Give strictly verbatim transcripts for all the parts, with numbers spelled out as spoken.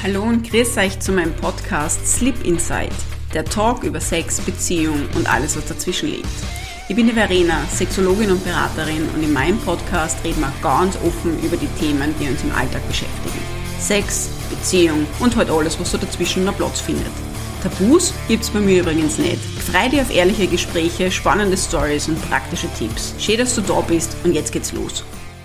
Hallo und grüß euch zu meinem Podcast Sleep Inside, der Talk über Sex, Beziehung und alles, was dazwischen liegt. Ich bin die Verena, Sexologin und Beraterin, und in meinem Podcast reden wir ganz offen über die Themen, die uns im Alltag beschäftigen. Sex, Beziehung und halt alles, was so dazwischen noch Platz findet. Tabus gibt's bei mir übrigens nicht. Freu dich auf ehrliche Gespräche, spannende Stories und praktische Tipps. Schön, dass du da bist, und jetzt geht's los.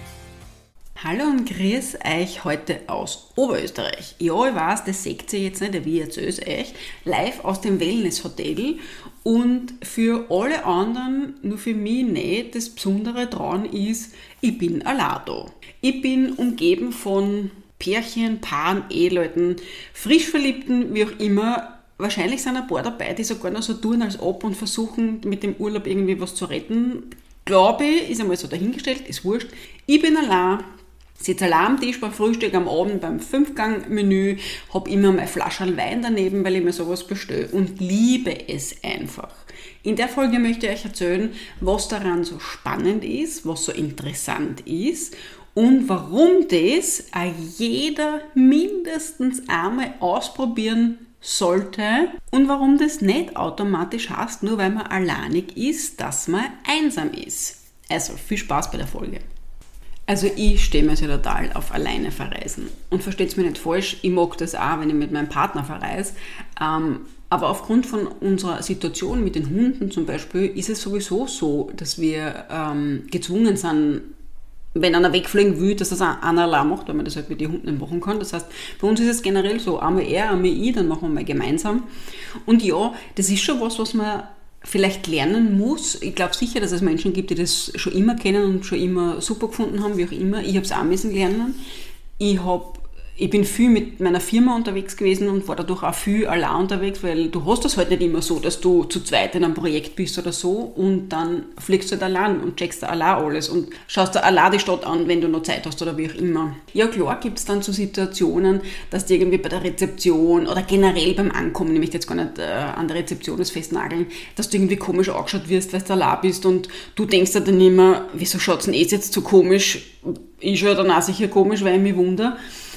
Hallo und grüß euch heute aus Oberösterreich. Ja, ich weiß, das seht ihr jetzt nicht, wie ich erzähle es euch, live aus dem Wellness-Hotel. Und für alle anderen, nur für mich nicht, das Besondere daran ist, ich bin allein da. Ich bin umgeben von Pärchen, Paaren, Eheleuten, Frischverliebten, wie auch immer. Wahrscheinlich sind ein paar dabei, die sogar noch so tun als ob und versuchen, mit dem Urlaub irgendwie was zu retten. Glaube ich, ist einmal so dahingestellt, ist wurscht. Ich bin allein. Sitze allein am Tisch beim Frühstück, am Abend beim Fünfgang-Menü, habe immer meine Flasche Wein daneben, weil ich mir sowas bestelle und liebe es einfach. In der Folge möchte ich euch erzählen, was daran so spannend ist, was so interessant ist und warum das auch jeder mindestens einmal ausprobieren sollte und warum das nicht automatisch heißt, nur weil man alleinig ist, dass man einsam ist. Also viel Spaß bei der Folge. Also ich stehe mir sehr total auf alleine verreisen. Und versteht's mir nicht falsch, ich mag das auch, wenn ich mit meinem Partner verreise. Ähm, aber aufgrund von unserer Situation mit den Hunden zum Beispiel ist es sowieso so, dass wir ähm, gezwungen sind, wenn einer wegfliegen will, dass das einer allein macht, weil man das halt mit den Hunden nicht machen kann. Das heißt, bei uns ist es generell so, einmal er, einmal ich, dann machen wir mal gemeinsam. Und ja, das ist schon was, was man vielleicht lernen muss. Ich glaube sicher, dass es Menschen gibt, die das schon immer kennen und schon immer super gefunden haben, wie auch immer. Ich habe es auch müssen lernen. Ich, hab, ich bin viel mit meiner Firma unterwegs gewesen und war dadurch auch viel allein unterwegs, weil du hast das halt nicht immer so, dass du zu zweit in einem Projekt bist oder so und dann fliegst du halt allein und checkst da allein alles und schaust da allein die Stadt an, wenn du noch Zeit hast oder wie auch immer. Ja klar gibt es dann so Situationen, dass die irgendwie bei der Rezeption oder generell beim Ankommen, nämlich jetzt gar nicht äh, an der Rezeption das festnageln, dass du irgendwie komisch angeschaut wirst, weil du allein bist und du denkst dir dann immer, wieso schaut es denn eh jetzt so komisch? Ich schaue dann auch sicher komisch, weil ich mich wundere.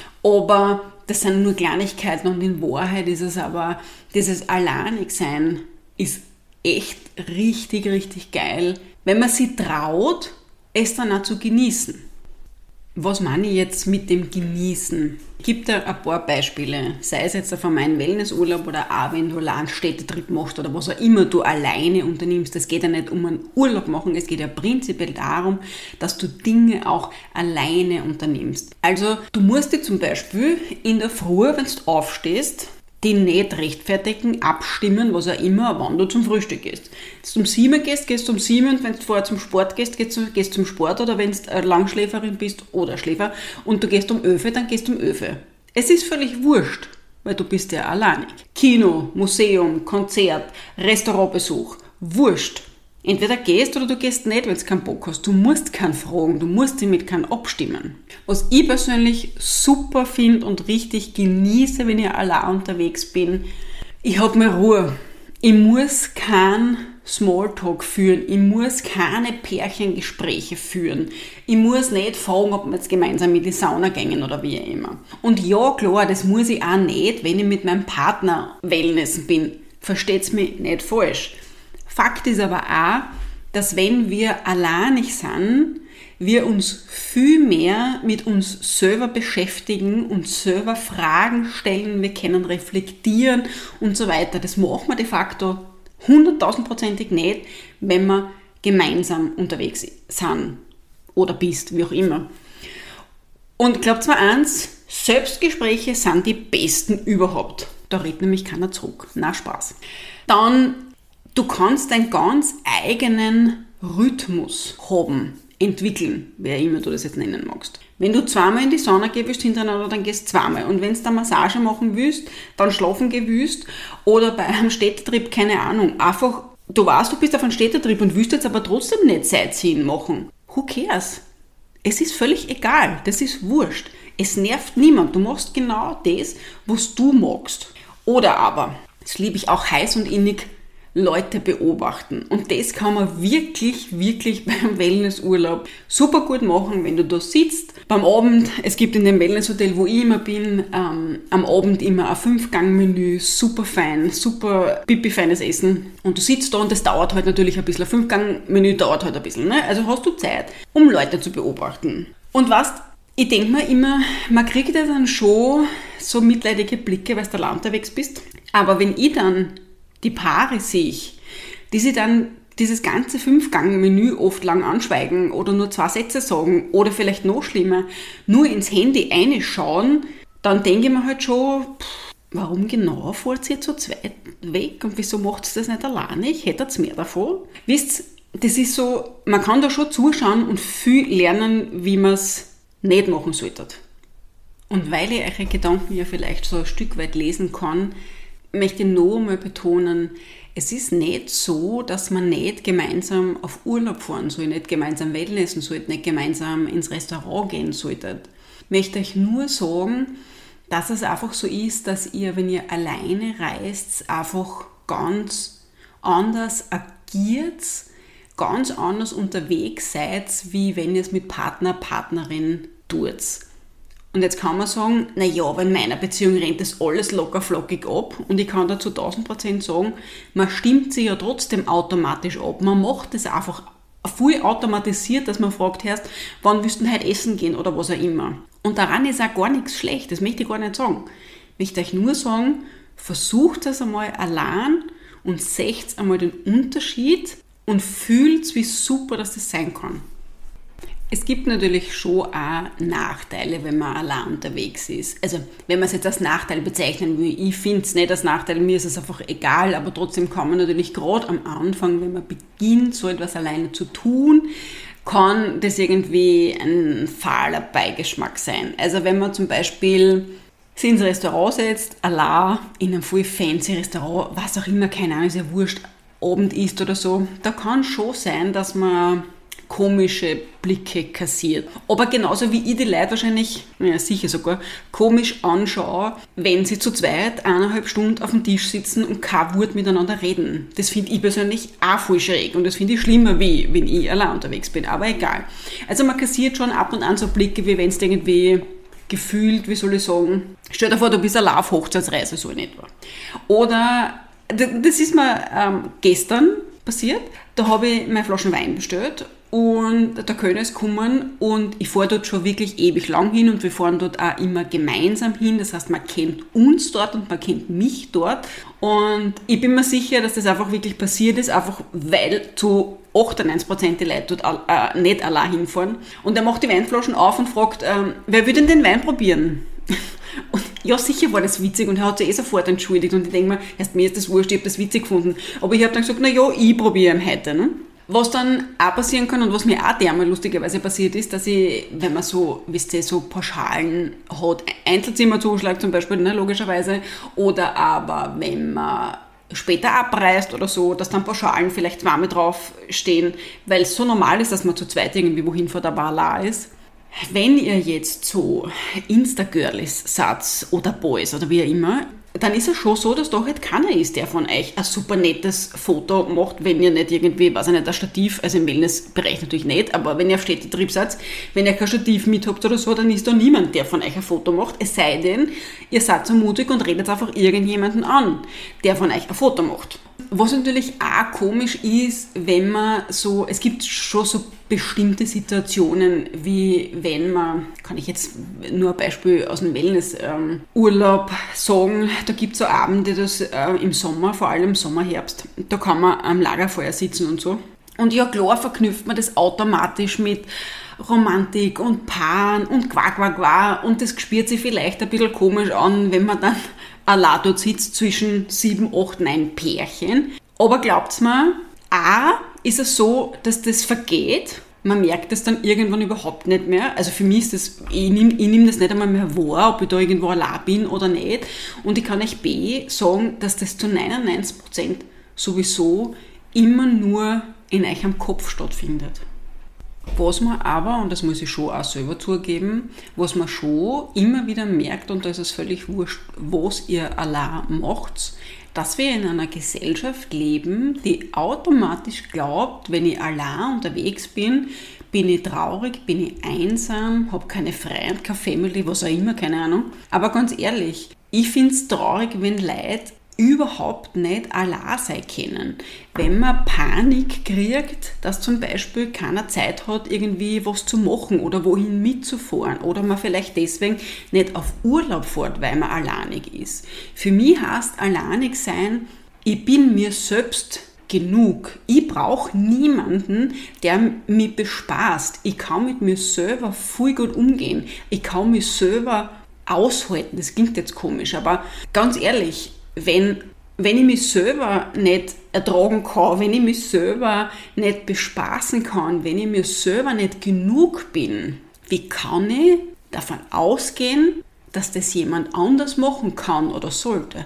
Aber das sind nur Kleinigkeiten und in Wahrheit ist es aber, dieses Alleinigsein ist echt richtig, richtig geil, wenn man sich traut, es dann auch zu genießen. Was meine ich jetzt mit dem Genießen? Es gibt da ein paar Beispiele, sei es jetzt von meinem Wellnessurlaub oder auch wenn du allein einen Städtetrip machst oder was auch immer du alleine unternimmst. Es geht ja nicht um einen Urlaub machen, es geht ja prinzipiell darum, dass du Dinge auch alleine unternimmst. Also du musst dich zum Beispiel in der Früh, wenn du aufstehst, die nicht rechtfertigen, abstimmen, was auch immer, wann du zum Frühstück gehst. Wenn du um sieben gehst, gehst du um sieben, und wenn du vorher zum Sport gehst, gehst du gehst zum Sport, oder wenn du Langschläferin bist oder Schläfer und du gehst um elf, dann gehst du um elf. Es ist völlig wurscht, weil du bist ja alleinig. Kino, Museum, Konzert, Restaurantbesuch, wurscht. Entweder gehst oder du gehst nicht, wenn du keinen Bock hast. Du musst keinen fragen, du musst dich mit keinem abstimmen. Was ich persönlich super finde und richtig genieße, wenn ich allein unterwegs bin, ich habe meine Ruhe. Ich muss keinen Smalltalk führen, ich muss keine Pärchengespräche führen. Ich muss nicht fragen, ob wir jetzt gemeinsam in die Sauna gehen oder wie auch immer. Und ja, klar, das muss ich auch nicht, wenn ich mit meinem Partner Wellness bin. Versteht's mich nicht falsch. Fakt ist aber auch, dass wenn wir alleinig sind, wir uns viel mehr mit uns selber beschäftigen und selber Fragen stellen, wir können reflektieren und so weiter. Das machen wir de facto hunderttausendprozentig nicht, wenn wir gemeinsam unterwegs sind oder bist, wie auch immer. Und glaubt mir eins, Selbstgespräche sind die besten überhaupt. Da redet nämlich keiner zurück. Na, Spaß. Dann du kannst deinen ganz eigenen Rhythmus haben, entwickeln, wer immer du das jetzt nennen magst. Wenn du zweimal in die Sauna gehen willst hintereinander, dann gehst du zweimal. Und wenn du eine Massage machen willst, dann schlafen gehen willst oder bei einem Städtetrip, keine Ahnung, einfach, du weißt, du bist auf einem Städtetrip und willst jetzt aber trotzdem nicht Sightseeing machen. Who cares? Es ist völlig egal, das ist wurscht. Es nervt niemand, du machst genau das, was du magst. Oder aber, das liebe ich auch heiß und innig, Leute beobachten. Und das kann man wirklich, wirklich beim Wellnessurlaub super gut machen, wenn du da sitzt. Beim Abend, es gibt in dem Wellnesshotel, wo ich immer bin, ähm, am Abend immer ein Fünf-Gang-Menü, super fein, super pipi-feines Essen. Und du sitzt da und das dauert halt natürlich ein bisschen. Ein Fünf-Gang-Menü dauert halt ein bisschen. Ne? Also hast du Zeit, um Leute zu beobachten. Und weißt, ich denke mir immer, man kriegt ja dann schon so mitleidige Blicke, weil du da unterwegs bist. Aber wenn ich dann die Paare sehe, die sich dann dieses ganze Fünf-Gang-Menü oft lang anschweigen oder nur zwei Sätze sagen oder vielleicht noch schlimmer, nur ins Handy reinschauen, dann denke ich mir halt schon, pff, warum genau fahrt ihr zu zweit weg und wieso macht ihr das nicht alleine? Ich hätte jetzt mehr davon. Wisst, das ist so, man kann da schon zuschauen und viel lernen, wie man es nicht machen sollte. Und weil ich eure Gedanken ja vielleicht so ein Stück weit lesen kann, möchte ich noch einmal betonen, es ist nicht so, dass man nicht gemeinsam auf Urlaub fahren soll, nicht gemeinsam Wellnessen sollte, nicht gemeinsam ins Restaurant gehen sollte. Ich möchte euch nur sagen, dass es einfach so ist, dass ihr, wenn ihr alleine reist, einfach ganz anders agiert, ganz anders unterwegs seid, wie wenn ihr es mit Partner, Partnerin tut. Und jetzt kann man sagen, naja, aber in meiner Beziehung rennt das alles locker flockig ab und ich kann dazu tausend Prozent sagen, man stimmt sich ja trotzdem automatisch ab. Man macht das einfach voll automatisiert, dass man fragt, erst, wann willst du denn heute essen gehen oder was auch immer. Und daran ist auch gar nichts schlecht, das möchte ich gar nicht sagen. Ich möchte euch nur sagen, versucht das einmal allein und seht einmal den Unterschied und fühlt, wie super dass das sein kann. Es gibt natürlich schon auch Nachteile, wenn man allein unterwegs ist. Also, wenn man es jetzt als Nachteil bezeichnen will, ich finde es nicht als Nachteil, mir ist es einfach egal, aber trotzdem kann man natürlich gerade am Anfang, wenn man beginnt, so etwas alleine zu tun, kann das irgendwie ein fahler Beigeschmack sein. Also, wenn man zum Beispiel sich ins Restaurant setzt, allein in einem voll fancy Restaurant, was auch immer, keine Ahnung, ist ja wurscht, Abend isst oder so, da kann schon sein, dass man komische Blicke kassiert. Aber genauso wie ich die Leute wahrscheinlich, ja sicher sogar, komisch anschaue, wenn sie zu zweit eineinhalb Stunden auf dem Tisch sitzen und kein Wort miteinander reden. Das finde ich persönlich auch voll schräg und das finde ich schlimmer, wie wenn ich allein unterwegs bin, aber egal. Also man kassiert schon ab und an so Blicke, wie wenn es irgendwie gefühlt, wie soll ich sagen, stell dir vor, du bist allein auf Hochzeitsreise, so in etwa. Oder, das ist mir ähm, gestern passiert, da habe ich meine Flaschen Wein bestellt und der Kölner ist gekommen und ich fahre dort schon wirklich ewig lang hin und wir fahren dort auch immer gemeinsam hin. Das heißt, man kennt uns dort und man kennt mich dort. Und ich bin mir sicher, dass das einfach wirklich passiert ist, einfach weil zu achtundneunzig Prozent die Leute dort äh, nicht allein hinfahren. Und er macht die Weinflaschen auf und fragt, ähm, wer will denn den Wein probieren? Und ja, sicher war das witzig und er hat sich eh sofort entschuldigt und ich denke mir, erst mir ist das wurscht, ich habe das witzig gefunden. Aber ich habe dann gesagt, na ja, ich probiere ihn heute. Ne? Was dann auch passieren kann und was mir auch dermal lustigerweise passiert ist, dass ich, wenn man so, wisst ihr, so Pauschalen hat, Einzelzimmer zuschlägt zum Beispiel, ne, logischerweise, oder aber wenn man später abreist oder so, dass dann Pauschalen vielleicht zweimal draufstehen, weil es so normal ist, dass man zu zweit irgendwie wohin fährt, aber allein ist. Wenn ihr jetzt so Insta-Girlies seid oder Boys oder wie auch immer, dann ist es schon so, dass da halt keiner ist, der von euch ein super nettes Foto macht, wenn ihr nicht irgendwie, weiß ich nicht, ein Stativ, also im Wellnessbereich natürlich nicht, aber wenn ihr auf Städtetrip seid, wenn ihr kein Stativ mit habt oder so, dann ist da niemand, der von euch ein Foto macht, es sei denn, ihr seid so mutig und redet einfach irgendjemanden an, der von euch ein Foto macht. Was natürlich auch komisch ist, wenn man so, es gibt schon so bestimmte Situationen, wie wenn man, kann ich jetzt nur ein Beispiel aus dem Wellnessurlaub ähm, sagen, da gibt es so Abende, das äh, im Sommer, vor allem im Sommer, Herbst, da kann man am Lagerfeuer sitzen und so. Und ja klar verknüpft man das automatisch mit Romantik und Paaren und Quak, Quak, Quak und das spürt sich vielleicht ein bisschen komisch an, wenn man dann allein dort sitzt zwischen sieben, acht, neun Pärchen. Aber glaubt's mir, A, ist es so, dass das vergeht. Man merkt das dann irgendwann überhaupt nicht mehr. Also für mich ist das, ich nehme ich nehm das nicht einmal mehr wahr, ob ich da irgendwo allein bin oder nicht. Und ich kann euch B sagen, dass das zu neunundneunzig Prozent sowieso immer nur in eurem Kopf stattfindet. Was man aber, und das muss ich schon auch selber zugeben, was man schon immer wieder merkt, und da ist es völlig wurscht, was ihr allein macht, dass wir in einer Gesellschaft leben, die automatisch glaubt, wenn ich allein unterwegs bin, bin ich traurig, bin ich einsam, habe keine Freunde, keine Family, was auch immer, keine Ahnung. Aber ganz ehrlich, ich finde es traurig, wenn Leute überhaupt nicht allein sein können. Wenn man Panik kriegt, dass zum Beispiel keiner Zeit hat, irgendwie was zu machen oder wohin mitzufahren oder man vielleicht deswegen nicht auf Urlaub fährt, weil man alleinig ist. Für mich heißt alleinig sein, ich bin mir selbst genug. Ich brauche niemanden, der mich bespaßt. Ich kann mit mir selber voll gut umgehen. Ich kann mich selber aushalten. Das klingt jetzt komisch, aber ganz ehrlich, Wenn, wenn ich mich selber nicht ertragen kann, wenn ich mich selber nicht bespaßen kann, wenn ich mir selber nicht genug bin, wie kann ich davon ausgehen, dass das jemand anders machen kann oder sollte?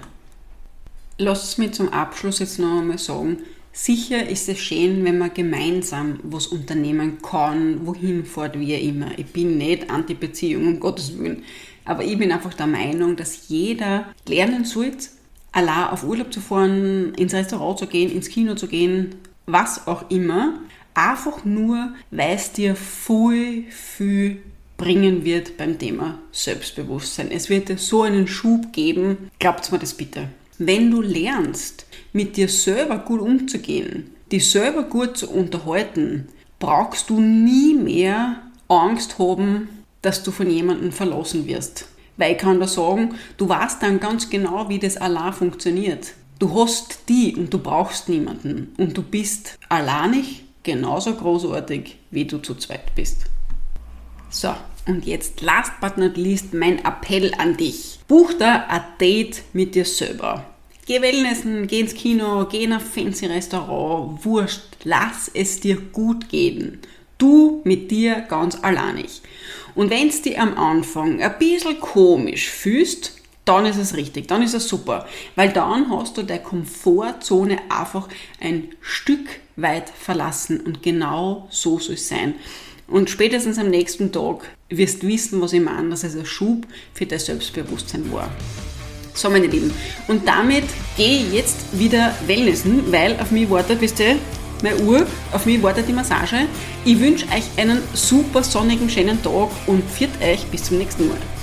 Lasst es mir zum Abschluss jetzt noch einmal sagen, sicher ist es schön, wenn man gemeinsam was unternehmen kann, wohin fährt, wie immer. Ich bin nicht Anti-Beziehung, um Gottes Willen, aber ich bin einfach der Meinung, dass jeder lernen sollte, allein auf Urlaub zu fahren, ins Restaurant zu gehen, ins Kino zu gehen, was auch immer, einfach nur, weil es dir voll viel bringen wird beim Thema Selbstbewusstsein. Es wird dir so einen Schub geben, glaubt mir das bitte. Wenn du lernst, mit dir selber gut umzugehen, dich selber gut zu unterhalten, brauchst du nie mehr Angst haben, dass du von jemandem verlassen wirst. Weil ich kann da sagen, du weißt dann ganz genau, wie das allein funktioniert. Du hast die und du brauchst niemanden. Und du bist alleinig genauso großartig, wie du zu zweit bist. So, und jetzt last but not least mein Appell an dich. Buch da ein Date mit dir selber. Geh Wellnessen, geh ins Kino, geh in ein fancy Restaurant, wurscht, lass es dir gut gehen. Du mit dir ganz alleinig. Und wenn es dir am Anfang ein bisschen komisch fühlst, dann ist es richtig, dann ist es super. Weil dann hast du deine Komfortzone einfach ein Stück weit verlassen und genau so soll es sein. Und spätestens am nächsten Tag wirst du wissen, was ich meine, dass es ein Schub für dein Selbstbewusstsein war. So, meine Lieben. Und damit gehe ich jetzt wieder Wellnessen, weil auf mich wartet, wisst ihr, meine Uhr, auf mich wartet die Massage. Ich wünsche euch einen super sonnigen, schönen Tag und pfiat euch bis zum nächsten Mal.